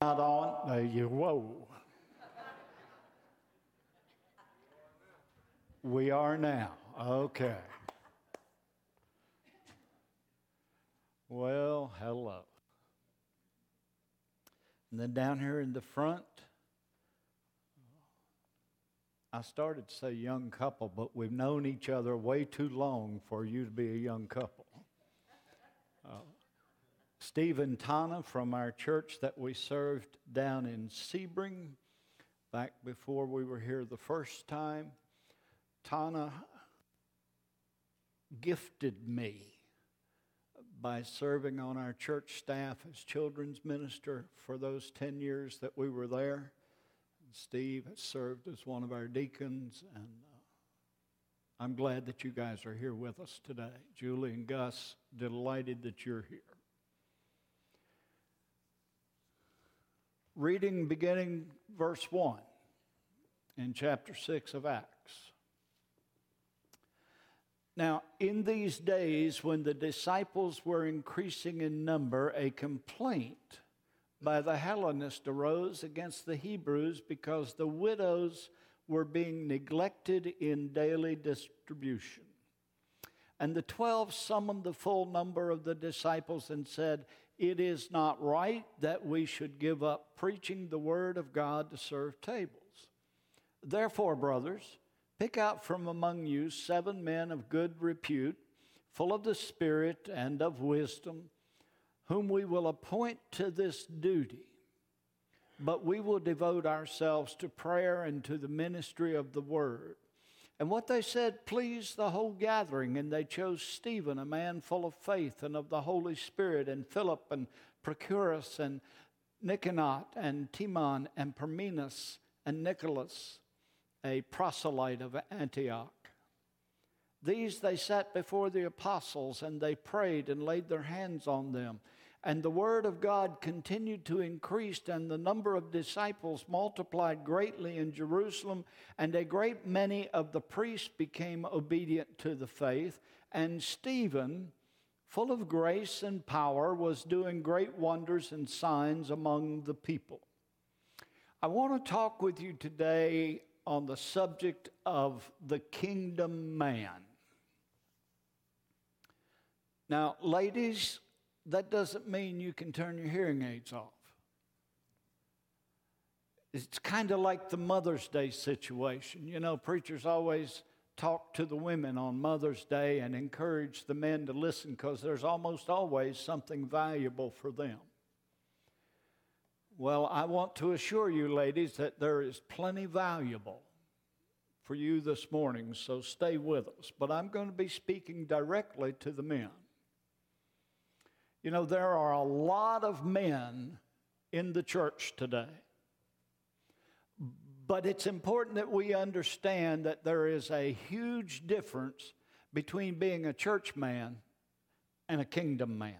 Not on? Whoa. We are now. Okay. Well, hello. And then down here in the front, I started to say young couple, but we've known each other way too long for you to be a young couple. Steve and Tana from our church that we served down in Sebring back before we were here the first time. Tana gifted me by serving on our church staff as children's minister for those 10 years that we were there. Steve has served as one of our deacons, and I'm glad that you guys are here with us today. Julie and Gus, delighted that you're here. Reading beginning verse 1 in chapter 6 of Acts. Now, in these days when the disciples were increasing in number, a complaint by the Hellenists arose against the Hebrews because the widows were being neglected in daily distribution. And the 12 summoned the full number of the disciples and said, "It is not right that we should give up preaching the word of God to serve tables. Therefore, brothers, pick out from among you 7 men of good repute, full of the Spirit and of wisdom, whom we will appoint to this duty. But we will devote ourselves to prayer and to the ministry of the word." And what they said pleased the whole gathering, and they chose Stephen, a man full of faith and of the Holy Spirit, and Philip and Prochorus and Nicanor and Timon and Parmenas and Nicholas, a proselyte of Antioch. These they set before the apostles, and they prayed and laid their hands on them. And the word of God continued to increase, and the number of disciples multiplied greatly in Jerusalem, and a great many of the priests became obedient to the faith. And Stephen, full of grace and power, was doing great wonders and signs among the people. I want to talk with you today on the subject of the kingdom man. Now, ladies, that doesn't mean you can turn your hearing aids off. It's kind of like the Mother's Day situation. You know, preachers always talk to the women on Mother's Day and encourage the men to listen because there's almost always something valuable for them. Well, I want to assure you, ladies, that there is plenty valuable for you this morning, so stay with us. But I'm going to be speaking directly to the men. You know, there are a lot of men in the church today. But it's important that we understand that there is a huge difference between being a church man and a kingdom man.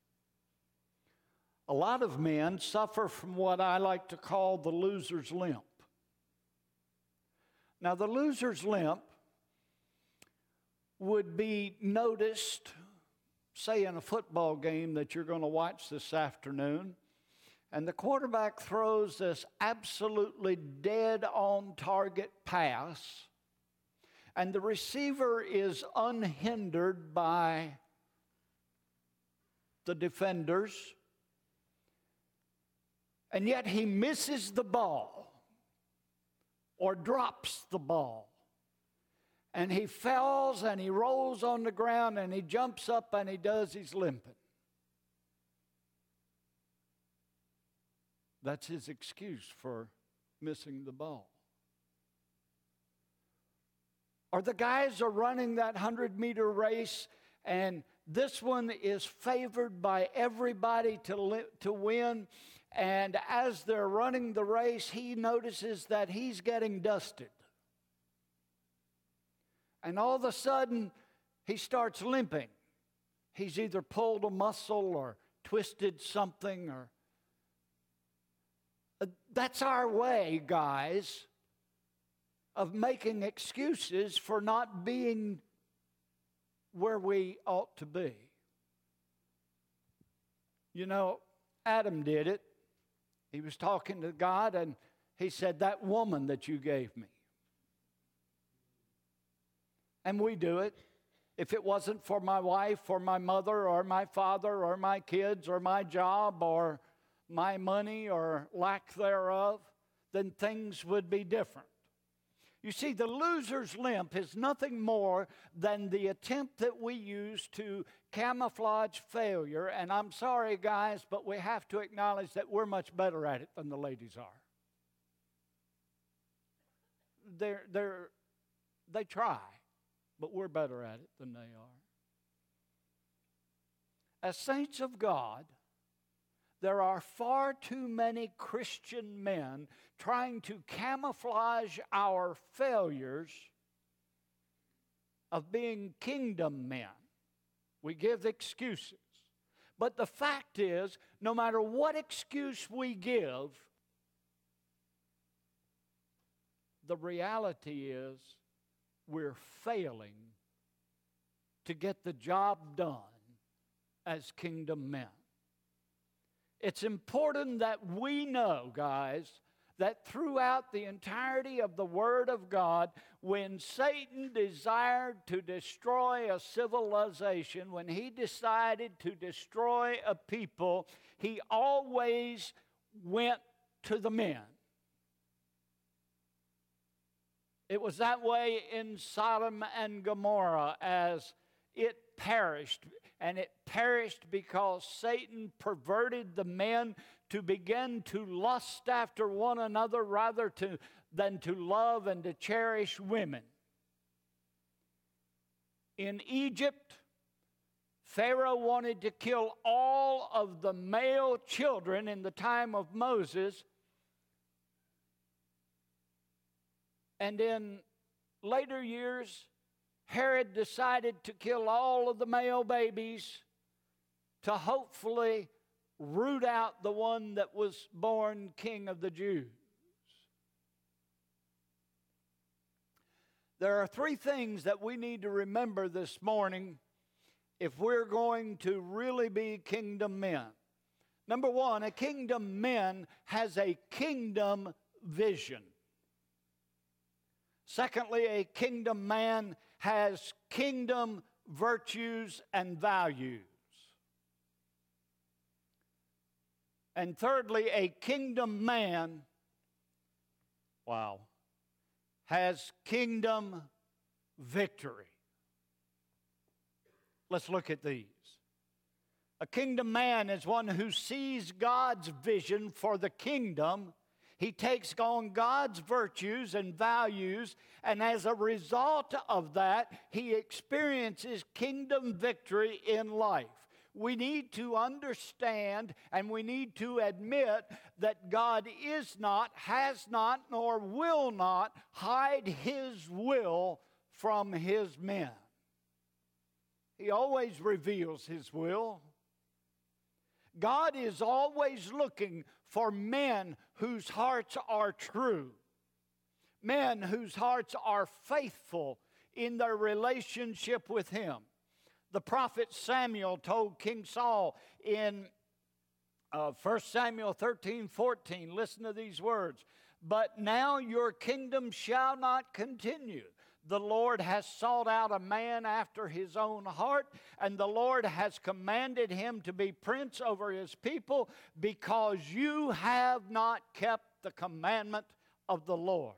A lot of men suffer from what I like to call the loser's limp. Now, the loser's limp would be noticed, say, in a football game that you're going to watch this afternoon, and the quarterback throws this absolutely dead-on-target pass, and the receiver is unhindered by the defenders, and yet he misses the ball or drops the ball. And he falls and he rolls on the ground and he jumps up and he does his limping. That's his excuse for missing the ball. Or the guys are running that 100-meter race, and this one is favored by everybody to win. And as they're running the race, he notices that he's getting dusted. And all of a sudden, he starts limping. He's either pulled a muscle or twisted something. Or that's our way, guys, of making excuses for not being where we ought to be. You know, Adam did it. He was talking to God, and he said, that woman that you gave me. And we do it. If it wasn't for my wife or my mother or my father or my kids or my job or my money or lack thereof, then things would be different. You see, the loser's limp is nothing more than the attempt that we use to camouflage failure. And I'm sorry, guys, but we have to acknowledge that we're much better at it than the ladies are. They try, but we're better at it than they are. As saints of God, there are far too many Christian men trying to camouflage our failures of being kingdom men. We give excuses. But the fact is, no matter what excuse we give, the reality is we're failing to get the job done as kingdom men. It's important that we know, guys, that throughout the entirety of the Word of God, when Satan desired to destroy a civilization, when he decided to destroy a people, he always went to the men. It was that way in Sodom and Gomorrah as it perished. And it perished because Satan perverted the men to begin to lust after one another rather than to love and to cherish women. In Egypt, Pharaoh wanted to kill all of the male children in the time of Moses. And in later years, Herod decided to kill all of the male babies to hopefully root out the one that was born king of the Jews. There are three things that we need to remember this morning if we're going to really be kingdom men. Number one, a kingdom man has a kingdom vision. Secondly, a kingdom man has kingdom virtues and values. And thirdly, a kingdom man, has kingdom victory. Let's look at these. A kingdom man is one who sees God's vision for the kingdom. He takes on God's virtues and values, and as a result of that, he experiences kingdom victory in life. We need to understand and we need to admit that God is not, has not, nor will not hide His will from His men. He always reveals His will. God is always looking for men whose hearts are true, men whose hearts are faithful in their relationship with Him. The prophet Samuel told King Saul in 1 Samuel 13:14, listen to these words, "But now your kingdom shall not continue. The Lord has sought out a man after His own heart, and the Lord has commanded him to be prince over His people, because you have not kept the commandment of the Lord."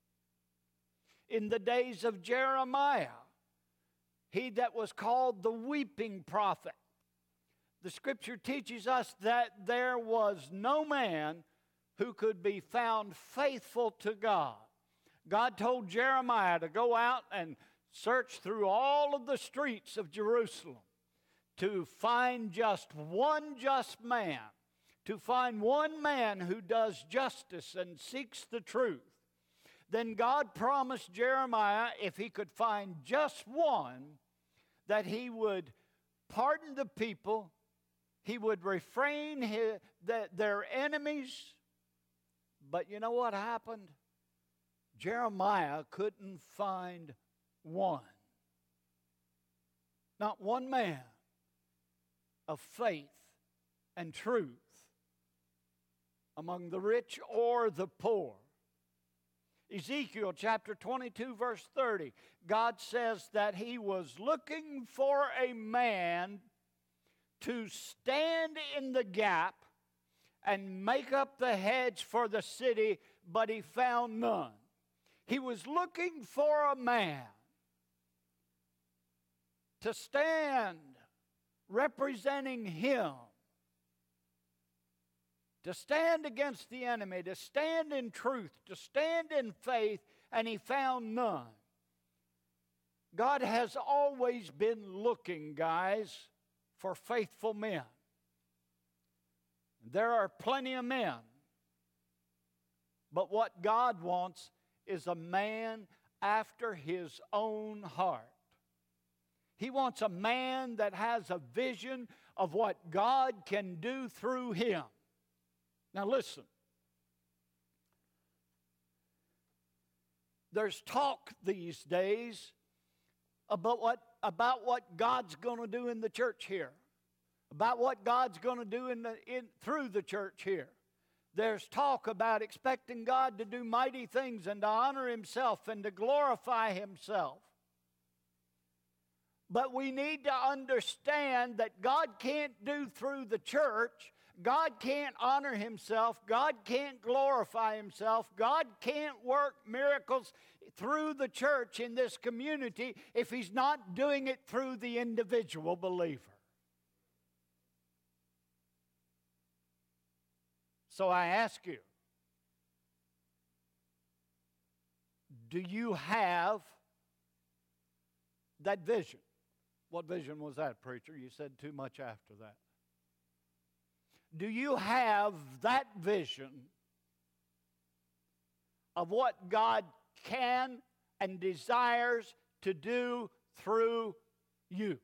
In the days of Jeremiah, he that was called the weeping prophet, the Scripture teaches us that there was no man who could be found faithful to God. God told Jeremiah to go out and search through all of the streets of Jerusalem to find just one just man, to find one man who does justice and seeks the truth. Then God promised Jeremiah, if he could find just one, that He would pardon the people, He would refrain their enemies. But you know what happened? Jeremiah couldn't find one. Not one man of faith and truth. among the rich or the poor. Ezekiel chapter 22, verse 30, God says that He was looking for a man to stand in the gap and make up the hedge for the city, but He found none. He was looking for a man to stand representing Him, to stand against the enemy, to stand in truth, to stand in faith, and He found none. God has always been looking, guys, for faithful men. There are plenty of men, but what God wants is a man after His own heart. He wants a man that has a vision of what God can do through him. Now listen. There's talk these days about what God's going to do in the church here. About what God's going to do through the church here. There's talk about expecting God to do mighty things and to honor Himself and to glorify Himself. But we need to understand that God can't do through the church. God can't honor Himself. God can't glorify Himself. God can't work miracles through the church in this community if He's not doing it through the individual believer. So I ask you, do you have that vision? What vision was that, preacher? You said too much after that. Do you have that vision of what God can and desires to do through you?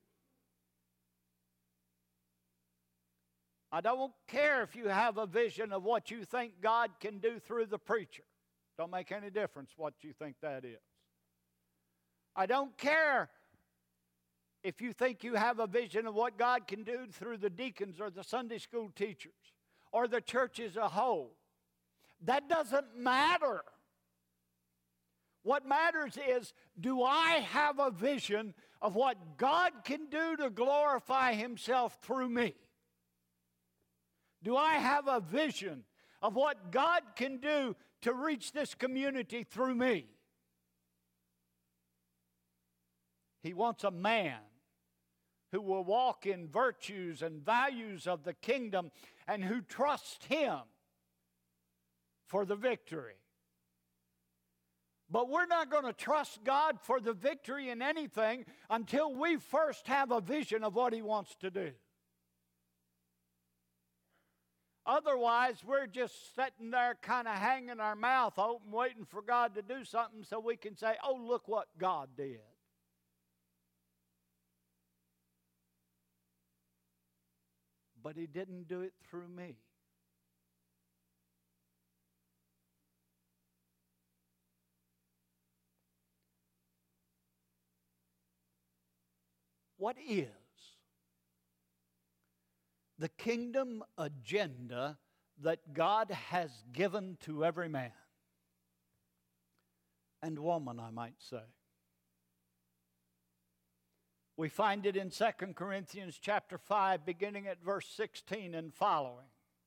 I don't care if you have a vision of what you think God can do through the preacher. Don't make any difference what you think that is. I don't care if you think you have a vision of what God can do through the deacons or the Sunday school teachers or the church as a whole. That doesn't matter. What matters is, do I have a vision of what God can do to glorify Himself through me? Do I have a vision of what God can do to reach this community through me? He wants a man who will walk in virtues and values of the kingdom and who trusts Him for the victory. But we're not going to trust God for the victory in anything until we first have a vision of what He wants to do. Otherwise, we're just sitting there kind of hanging our mouth open, waiting for God to do something so we can say, oh, look what God did. But He didn't do it through me. What is the kingdom agenda that God has given to every man and woman, I might say? We find it in 2 Corinthians chapter 5, beginning at verse 16 and following.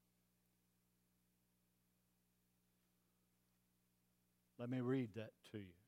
Let me read that to you.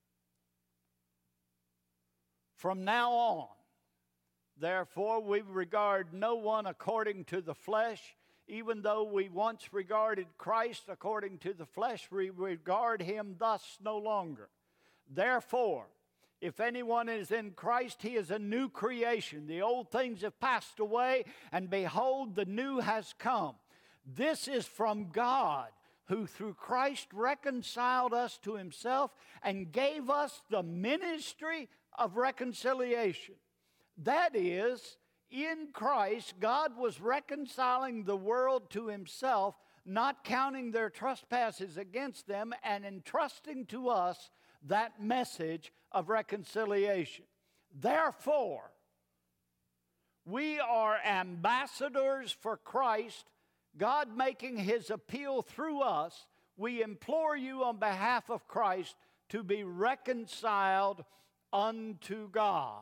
From now on, therefore, we regard no one according to the flesh. Even though we once regarded Christ according to the flesh, we regard Him thus no longer. Therefore, if anyone is in Christ, he is a new creation. The old things have passed away, and behold, the new has come. This is from God, who through Christ reconciled us to Himself and gave us the ministry of reconciliation. That is, in Christ, God was reconciling the world to Himself, not counting their trespasses against them, and entrusting to us that message of reconciliation. Therefore, we are ambassadors for Christ, God making His appeal through us, we implore you on behalf of Christ to be reconciled unto God.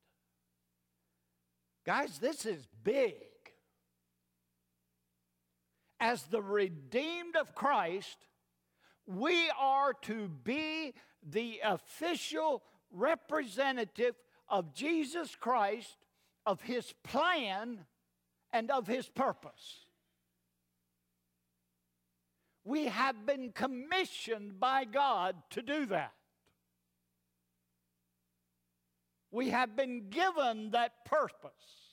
Guys, this is big. As the redeemed of Christ, we are to be the official representative of Jesus Christ, of His plan, and of His purpose. We have been commissioned by God to do that. We have been given that purpose.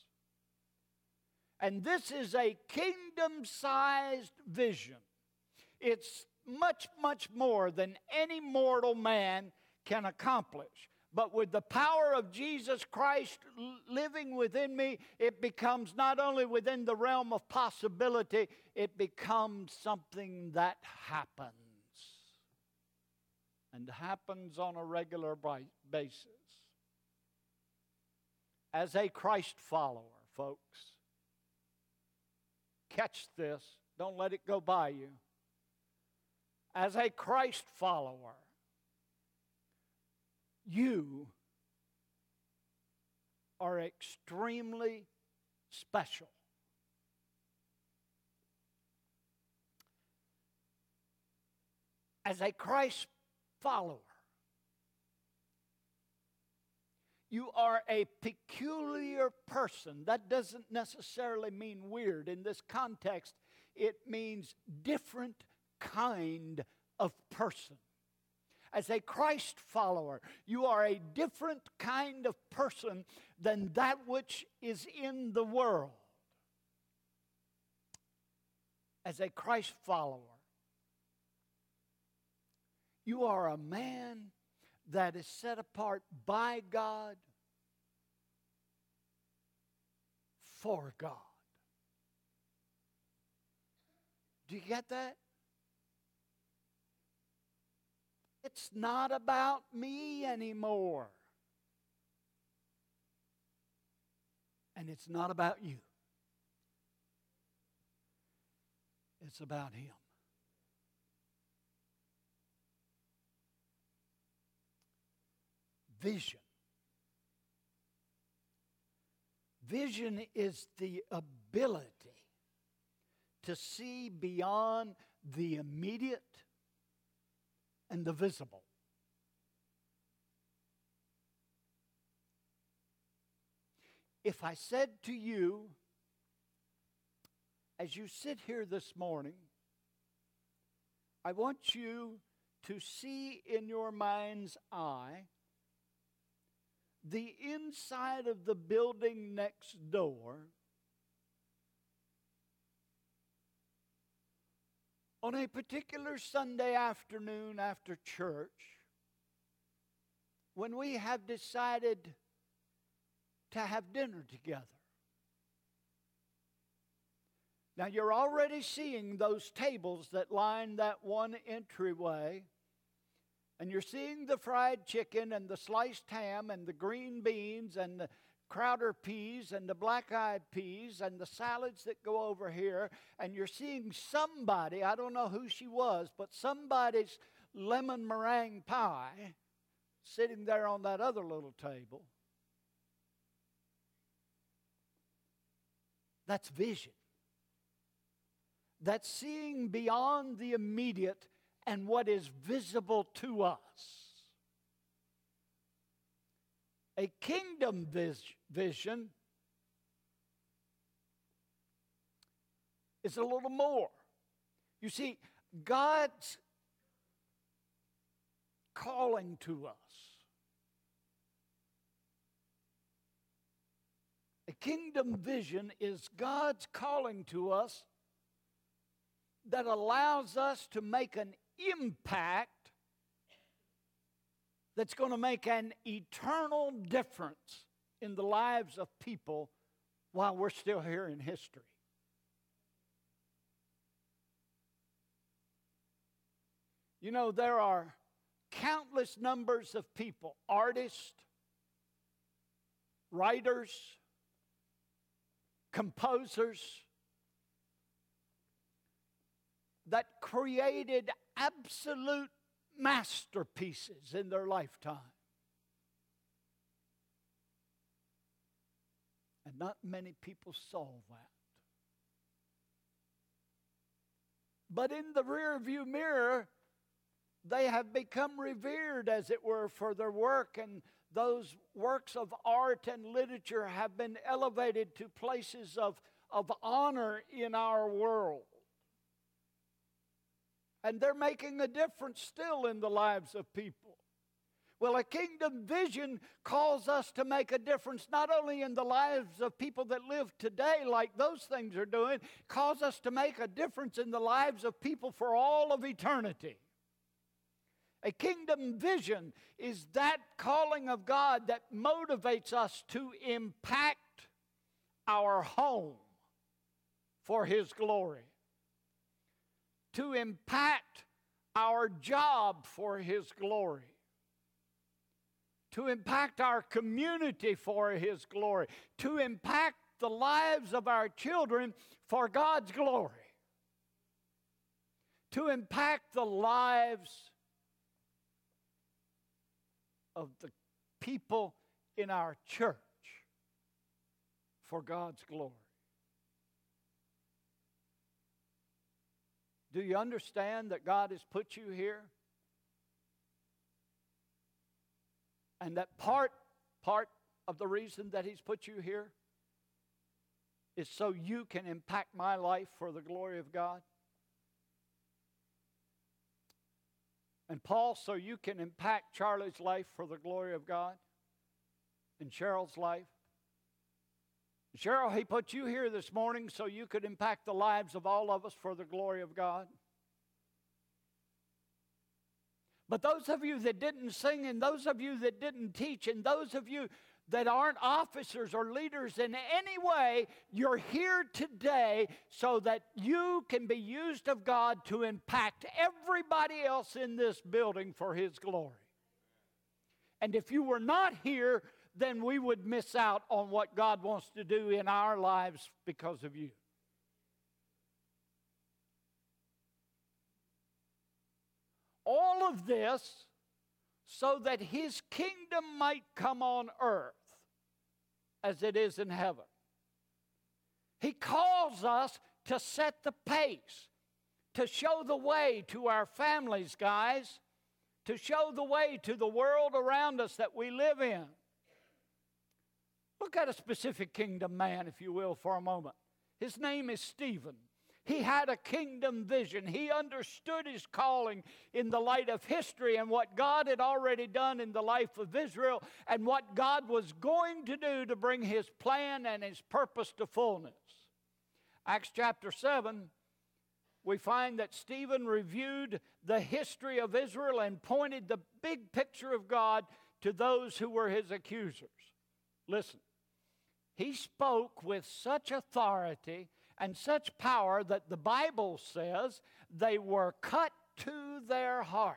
And this is a kingdom-sized vision. It's much, much more than any mortal man can accomplish. But with the power of Jesus Christ living within me, it becomes not only within the realm of possibility, it becomes something that happens. And happens on a regular basis. As a Christ follower, folks, catch this. Don't let it go by you. As a Christ follower, you are extremely special. As a Christ follower, you are a peculiar person. That doesn't necessarily mean weird. In this context, it means different kind of person. As a Christ follower, you are a different kind of person than that which is in the world. As a Christ follower, you are a man that is set apart by God for God. Do you get that? It's not about me anymore. And it's not about you. It's about Him. Vision. Vision is the ability to see beyond the immediate and the visible. If I said to you, as you sit here this morning, I want you to see in your mind's eye the inside of the building next door on a particular Sunday afternoon after church, when we have decided to have dinner together. Now, you're already seeing those tables that line that one entryway, and you're seeing the fried chicken and the sliced ham and the green beans and the Crowder peas and the black-eyed peas and the salads that go over here, and you're seeing somebody, I don't know who she was, but somebody's lemon meringue pie sitting there on that other little table. That's vision. That's seeing beyond the immediate and what is visible to us. A kingdom vision is a little more. You see, God's calling to us. A kingdom vision is God's calling to us that allows us to make an impact that's going to make an eternal difference in the lives of people while we're still here in history. You know, there are countless numbers of people, artists, writers, composers, that created absolute masterpieces in their lifetime. And not many people saw that. But in the rearview mirror, they have become revered, as it were, for their work, and those works of art and literature have been elevated to places of honor in our world. And they're making a difference still in the lives of people. Well, a kingdom vision calls us to make a difference not only in the lives of people that live today like those things are doing, calls us to make a difference in the lives of people for all of eternity. A kingdom vision is that calling of God that motivates us to impact our home for His glory, to impact our job for His glory, to impact our community for His glory, to impact the lives of our children for God's glory, to impact the lives of the people in our church for God's glory. Do you understand that God has put you here? And that part of the reason that He's put you here is so you can impact my life for the glory of God? And Paul, so you can impact Charlie's life for the glory of God? And Cheryl's life? Cheryl, He put you here this morning so you could impact the lives of all of us for the glory of God. But those of you that didn't sing, and those of you that didn't teach, and those of you that aren't officers or leaders in any way, you're here today so that you can be used of God to impact everybody else in this building for His glory. And if you were not here, then we would miss out on what God wants to do in our lives because of you. All of this so that His kingdom might come on earth as it is in heaven. He calls us to set the pace, to show the way to our families, guys, to show the way to the world around us that we live in. Look at a specific kingdom man, if you will, for a moment. His name is Stephen. He had a kingdom vision. He understood his calling in the light of history and what God had already done in the life of Israel and what God was going to do to bring His plan and His purpose to fullness. Acts chapter 7, we find that Stephen reviewed the history of Israel and pointed the big picture of God to those who were his accusers. Listen, he spoke with such authority and such power that the Bible says they were cut to their hearts.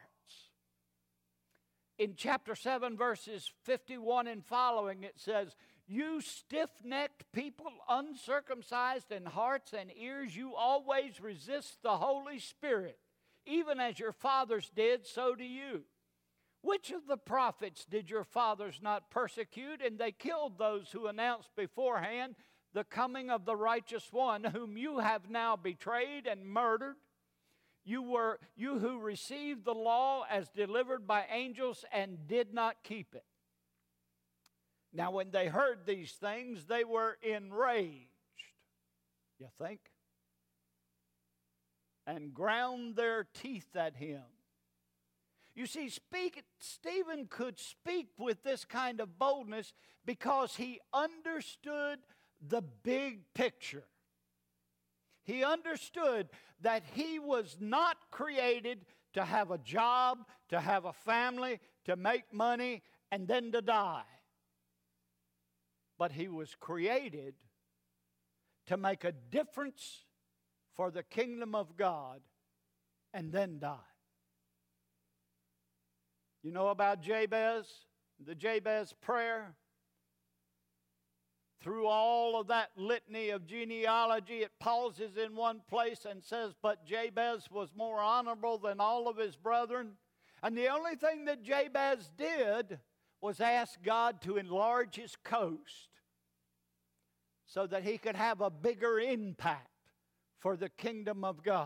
In chapter 7, verses 51 and following, it says, "You stiff-necked people, uncircumcised in hearts and ears, you always resist the Holy Spirit. Even as your fathers did, so do you. Which of the prophets did your fathers not persecute? And they killed those who announced beforehand the coming of the righteous one, whom you have now betrayed and murdered. You who received the law as delivered by angels and did not keep it." Now when they heard these things, they were enraged, you think, and ground their teeth at him. You see, Stephen could speak with this kind of boldness because he understood the big picture. He understood that he was not created to have a job, to have a family, to make money, and then to die. But he was created to make a difference for the kingdom of God and then die. You know about Jabez, the Jabez prayer? through all of that litany of genealogy, it pauses in one place and says, but Jabez was more honorable than all of his brethren. And the only thing that Jabez did was ask God to enlarge his coast so that he could have a bigger impact for the kingdom of God.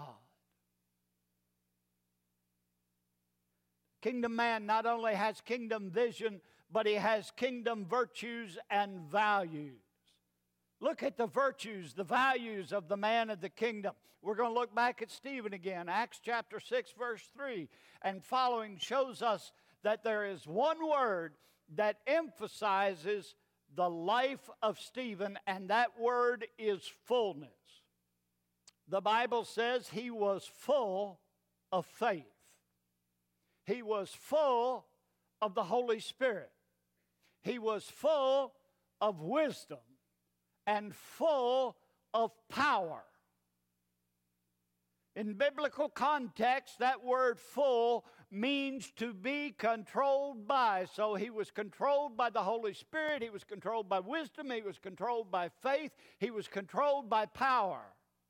Kingdom man not only has kingdom vision, but he has kingdom virtues and values. Look at the virtues, the values of the man of the kingdom. We're going to look back at Stephen again. Acts chapter 6, verse 3 and following shows us that there is one word that emphasizes the life of Stephen, and that word is fullness. The Bible says he was full of faith. He was full of the Holy Spirit. He was full of wisdom and full of power. In biblical context, that word full means to be controlled by. So he was controlled by the Holy Spirit. He was controlled by wisdom. He was controlled by faith. He was controlled by power.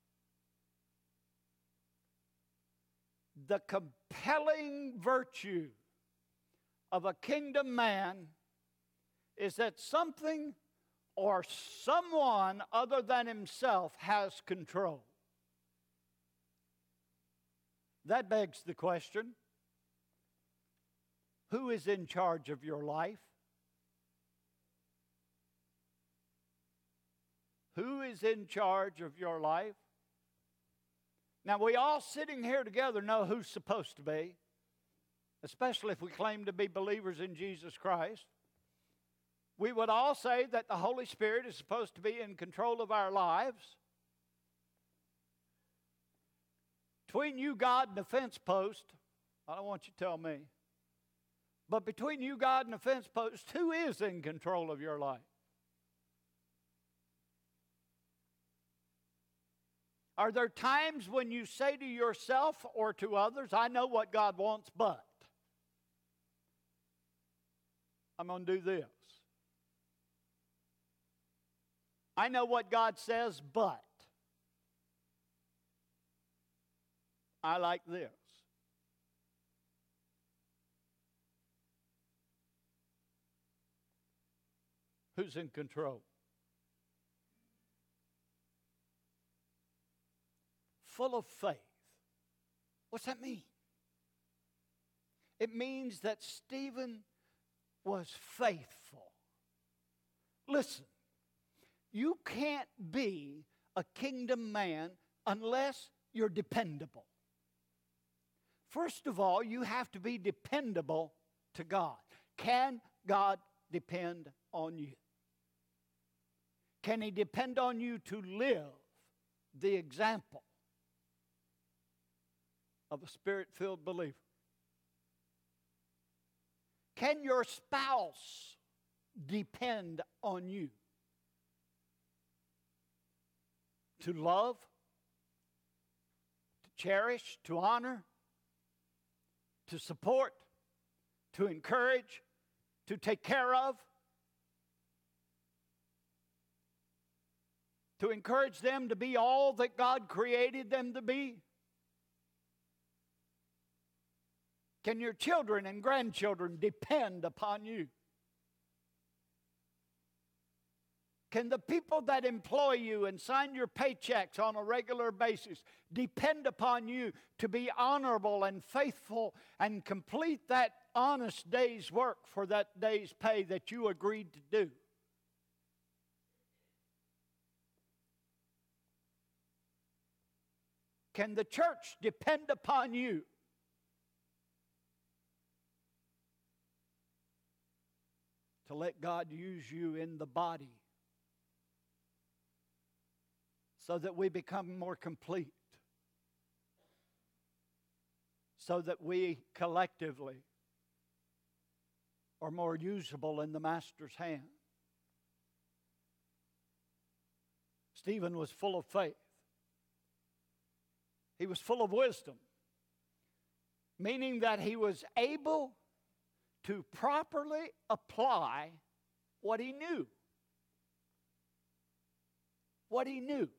The compelling virtue of a kingdom man is that something or someone other than himself has control. That begs the question, who is in charge of your life? Who is in charge of your life? Now, we all sitting here together know who's supposed to be, especially if we claim to be believers in Jesus Christ. We would all say that the Holy Spirit is supposed to be in control of our lives. Between you, God, and the fence post, I don't want you to tell me, but between you, God, and the fence post, who is in control of your life? Are there times when you say to yourself or to others, I know what God wants, but I'm going to do this. I know what God says, but I like this. Who's in control? Full of faith. What's that mean? It means that Stephen was faithful. Listen, you can't be a kingdom man unless you're dependable. First of all, you have to be dependable to God. Can God depend on you? Can He depend on you to live the example of a Spirit-filled believer? Can your spouse depend on you to love, to cherish, to honor, to support, to encourage, to take care of, to encourage them to be all that God created them to be? Can your children and grandchildren depend upon you? Can the people that employ you and sign your paychecks on a regular basis depend upon you to be honorable and faithful and complete that honest day's work for that day's pay that you agreed to do? Can the church depend upon you to let God use you in the body so that we become more complete, so that we collectively are more usable in the Master's hand? Stephen was full of faith. He was full of wisdom, meaning that he was able to properly apply what he knew. what he knew.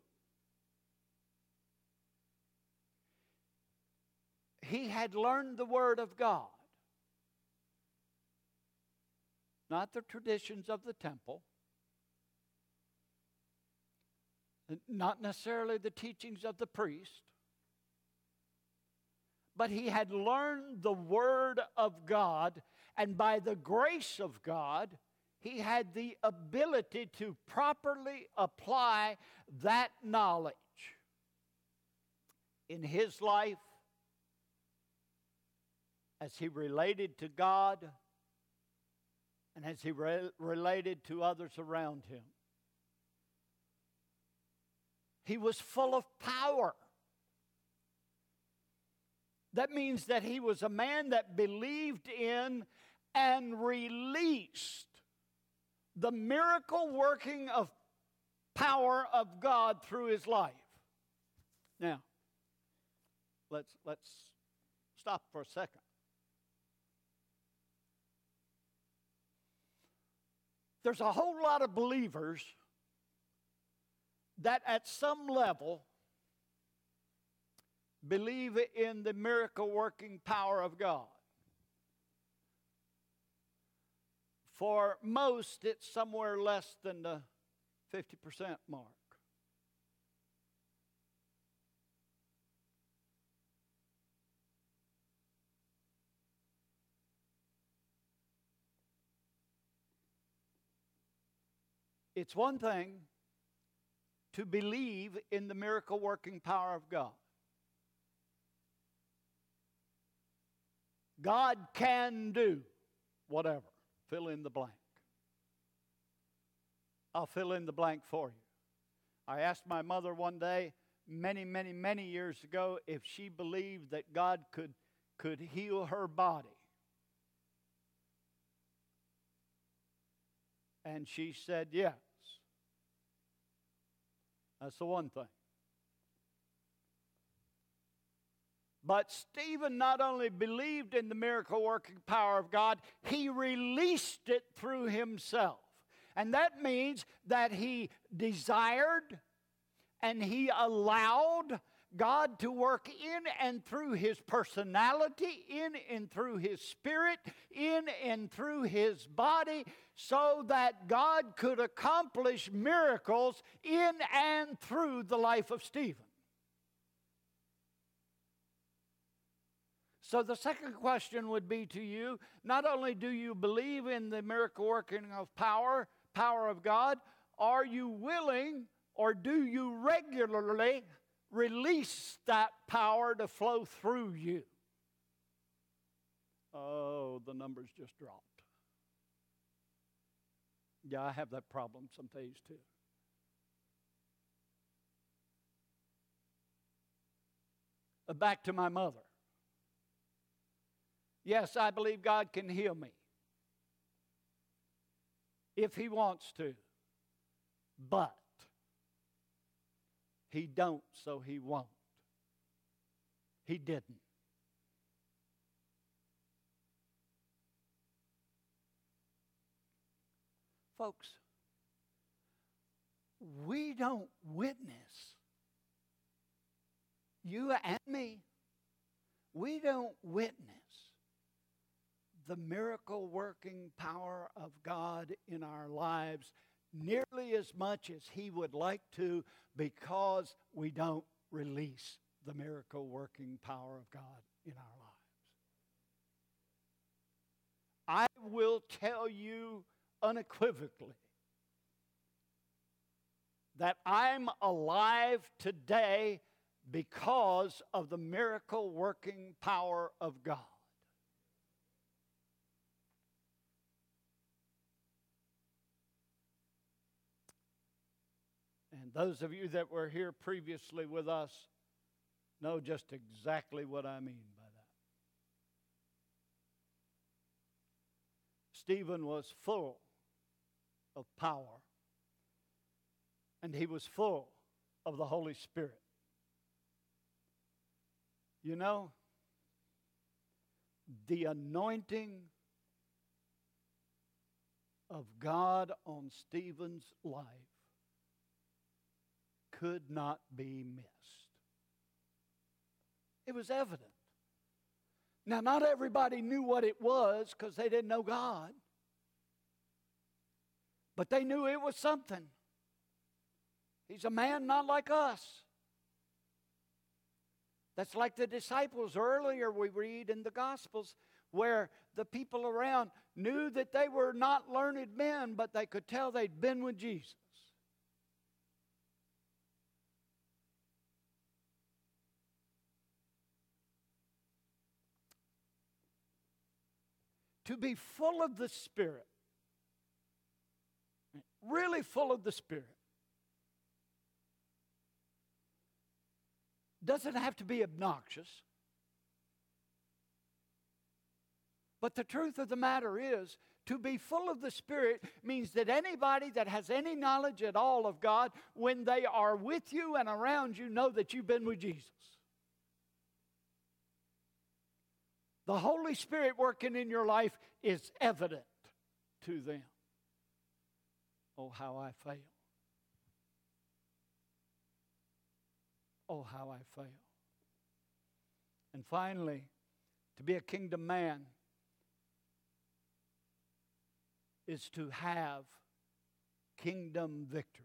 He had learned the Word of God, not the traditions of the temple, not necessarily the teachings of the priest, but he had learned the Word of God, and by the grace of God, he had the ability to properly apply that knowledge in his life as he related to God and as he related to others around him. He was full of power. That means that he was a man that believed in and released the miracle working of power of God through his life. Now, let's stop for a second. There's a whole lot of believers that at some level believe in the miracle working power of God. For most, it's somewhere less than the 50% mark. It's one thing to believe in the miracle working power of God. God can do whatever. Fill in the blank. I'll fill in the blank for you. I asked my mother one day, many years ago, if she believed that God could heal her body. And she said yes. That's the one thing. But Stephen not only believed in the miracle working power of God, he released it through himself. And that means that he desired and he allowed God to work in and through his personality, in and through his spirit, in and through his body, so that God could accomplish miracles in and through the life of Stephen. So the second question would be to you, not only do you believe in the miracle working of power of God, are you willing or do you regularly release that power to flow through you? Oh, the numbers just dropped. Yeah, I have that problem some days too. Back to my mother. Yes, I believe God can heal me if he wants to, but he don't, so he won't. He didn't. Folks, we don't witness, you and me, we don't witness the miracle working power of God in our lives nearly as much as he would like to, because we don't release the miracle working power of God in our lives. I will tell you unequivocally that I'm alive today because of the miracle working power of God. And those of you that were here previously with us know just exactly what I mean by that. Stephen was full of power, and he was full of the Holy Spirit. You know, the anointing of God on Stephen's life could not be missed. It was evident. Now, not everybody knew what it was because they didn't know God. But they knew it was something. He's a man not like us. That's like the disciples earlier we read in the Gospels, where the people around knew that they were not learned men, but they could tell they'd been with Jesus. To be full of the Spirit, really full of the Spirit, doesn't have to be obnoxious. But the truth of the matter is, to be full of the Spirit means that anybody that has any knowledge at all of God, when they are with you and around you, know that you've been with Jesus. The Holy Spirit working in your life is evident to them. Oh, how I fail. Oh, how I fail. And finally, to be a kingdom man is to have kingdom victory.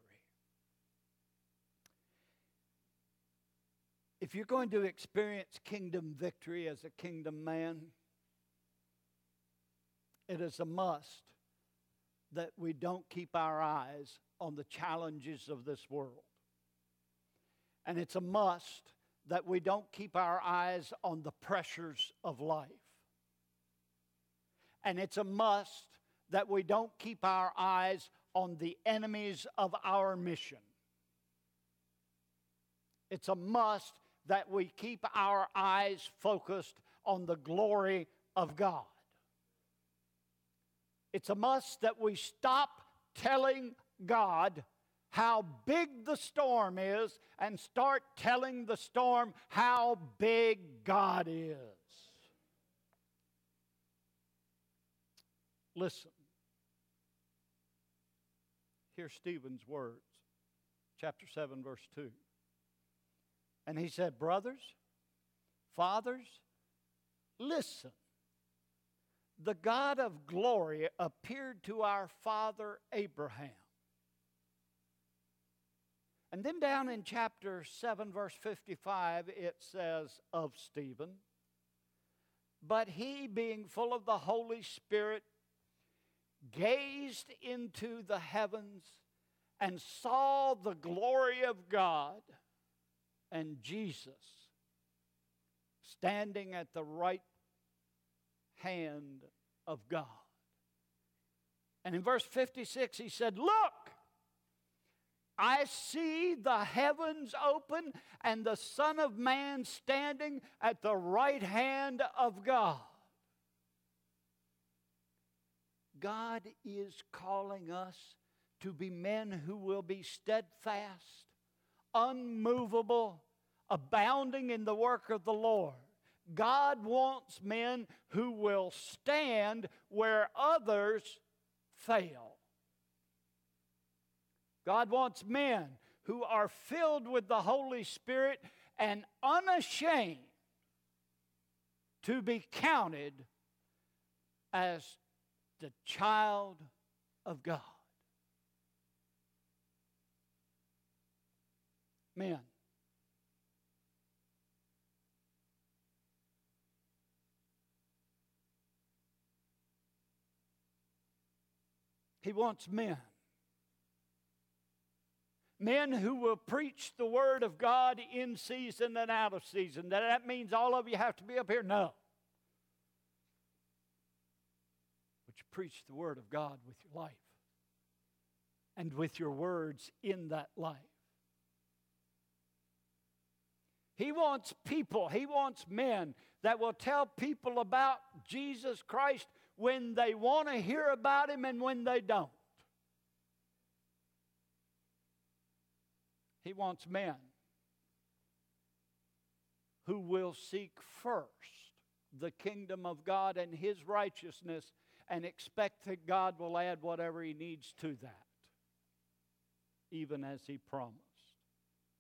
If you're going to experience kingdom victory as a kingdom man, it is a must that we don't keep our eyes on the challenges of this world. And it's a must that we don't keep our eyes on the pressures of life. And it's a must that we don't keep our eyes on the enemies of our mission. It's a must that we keep our eyes focused on the glory of God. It's a must that we stop telling God how big the storm is and start telling the storm how big God is. Listen. Hear Stephen's words, chapter 7, verse 2. And he said, brothers, fathers, listen. The God of glory appeared to our father Abraham. And then down in chapter 7, verse 55, it says of Stephen, but he, being full of the Holy Spirit, gazed into the heavens and saw the glory of God and Jesus standing at the right hand of God. And in verse 56 he said, look, I see the heavens open and the Son of Man standing at the right hand of God. God is calling us to be men who will be steadfast, unmovable, abounding in the work of the Lord. God wants men who will stand where others fail. God wants men who are filled with the Holy Spirit and unashamed to be counted as the child of God. Men, He wants men. Men who will preach the Word of God in season and out of season. That means all of you have to be up here? No. But you preach the Word of God with your life. And with your words in that life. He wants people, He wants men that will tell people about Jesus Christ when they want to hear about Him and when they don't. He wants men who will seek first the kingdom of God and His righteousness and expect that God will add whatever He needs to that, even as He promised.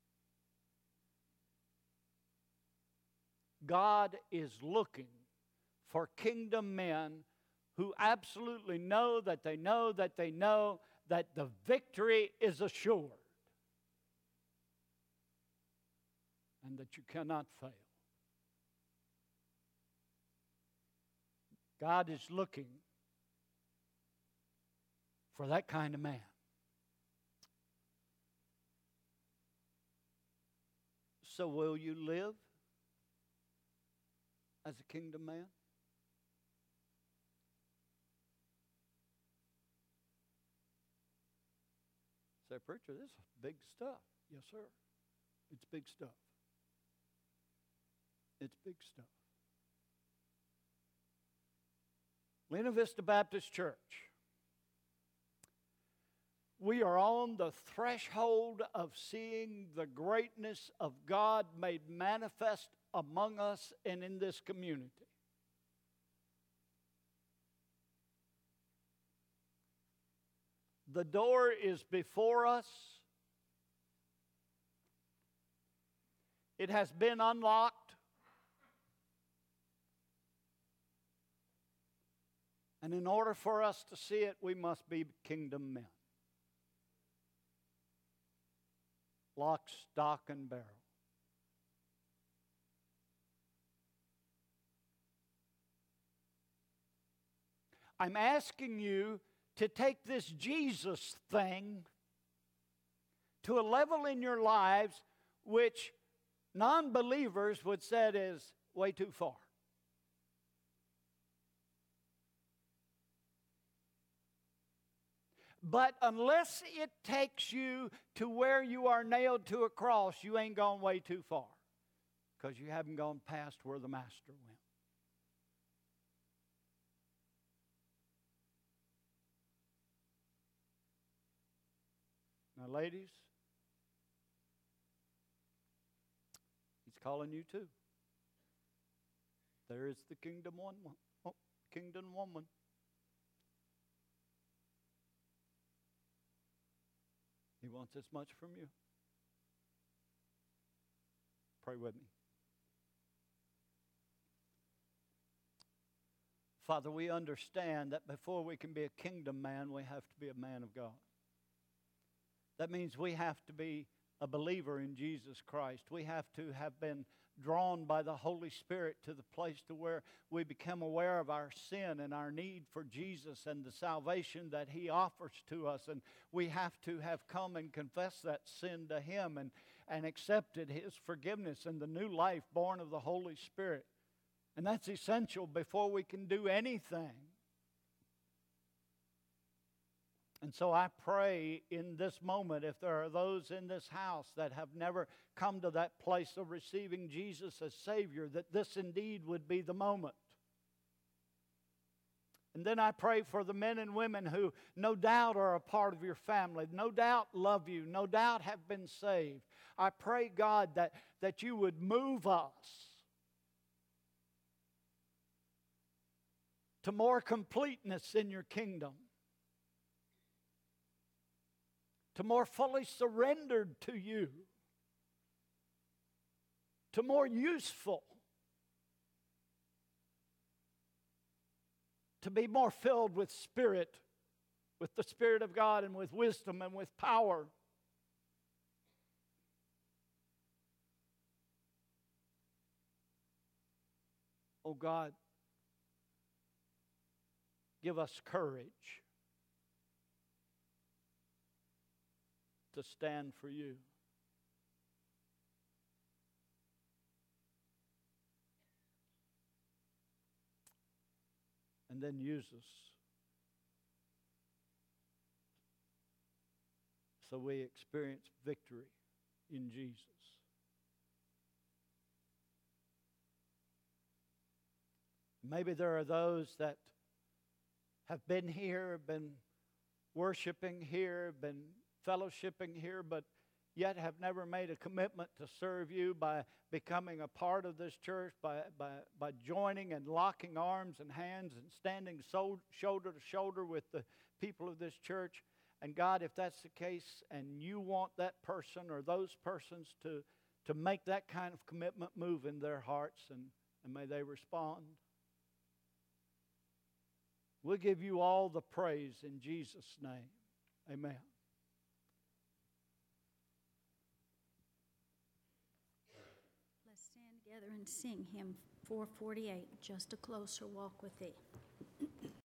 God is looking for kingdom men who absolutely know that they know that they know that the victory is assured and that you cannot fail. God is looking for that kind of man. So will you live as a kingdom man? Say, preacher, this is big stuff. Yes, sir. It's big stuff. It's big stuff. Lena Vista Baptist Church, we are on the threshold of seeing the greatness of God made manifest among us and in this community. The door is before us. It has been unlocked. And in order for us to see it, we must be kingdom men. Lock, stock, and barrel. I'm asking you to take this Jesus thing to a level in your lives which non-believers would say is way too far. But unless it takes you to where you are nailed to a cross, you ain't gone way too far, because you haven't gone past where the Master went. Now, ladies, He's calling you too. There is the kingdom woman. He wants as much from you. Pray with me. Father, we understand that before we can be a kingdom man, we have to be a man of God. That means we have to be a believer in Jesus Christ. We have to have been drawn by the Holy Spirit to the place to where we become aware of our sin and our need for Jesus and the salvation that He offers to us. And we have to have come and confessed that sin to Him and accepted His forgiveness and the new life born of the Holy Spirit. And that's essential before we can do anything. And so I pray in this moment, if there are those in this house that have never come to that place of receiving Jesus as Savior, that this indeed would be the moment. And then I pray for the men and women who no doubt are a part of your family, no doubt love you, no doubt have been saved. I pray, God, that you would move us to more completeness in your kingdom, to more fully surrendered to you, to more useful, to be more filled with Spirit, with the Spirit of God and with wisdom and with power. Oh God, give us courage to stand for you. And then use us so we experience victory in Jesus. Maybe there are those that have been here, been worshiping here, been fellowshipping here, but yet have never made a commitment to serve you by becoming a part of this church, by joining and locking arms and hands and standing shoulder to shoulder with the people of this church. And God, if that's the case and you want that person or those persons to to make that kind of commitment move in their hearts, and may they respond. We'll give you all the praise in Jesus' name. Amen. Let's stand together and sing hymn 448, Just a Closer Walk with Thee.